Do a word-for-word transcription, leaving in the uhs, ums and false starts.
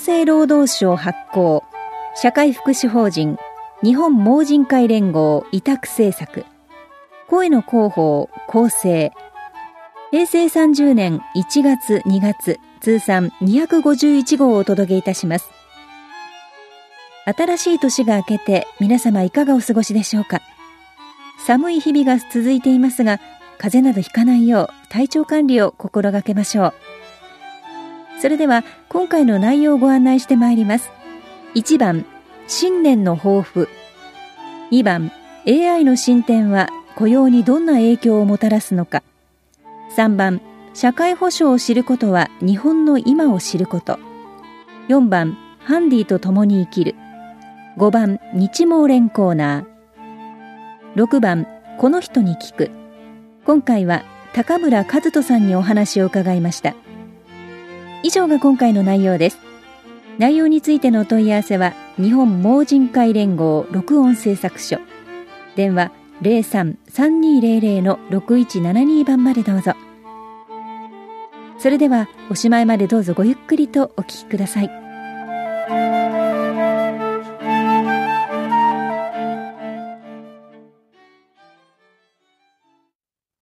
生労働省発行社会福祉法人日本盲人会連合委託制作声の広報構成へいせいさんじゅうねんいちがつにがつ通算にひゃくごじゅういちごうをお届けいたします。新しい年が明けて皆様いかがお過ごしでしょうか。寒い日々が続いていますが、風邪などひかないよう体調管理を心がけましょう。それでは今回の内容をご案内してまいります。いちばん、新年の抱負。にばん、エーアイ の進展は雇用にどんな影響をもたらすのか。さんばん、社会保障を知ることは日本の今を知ること。よんばん、ハンディと共に生きる。ごばん、日盲連コーナー。ろくばん、この人に聞く。今回は高村和人さんにお話を伺いました。以上が今回の内容です。内容についてのお問い合わせは日本盲人会連合録音製作所、電話 ゼロさん さんにーゼロゼロ のろくいちななに 番までどうぞ。それではおしまいまでどうぞごゆっくりとお聞きください。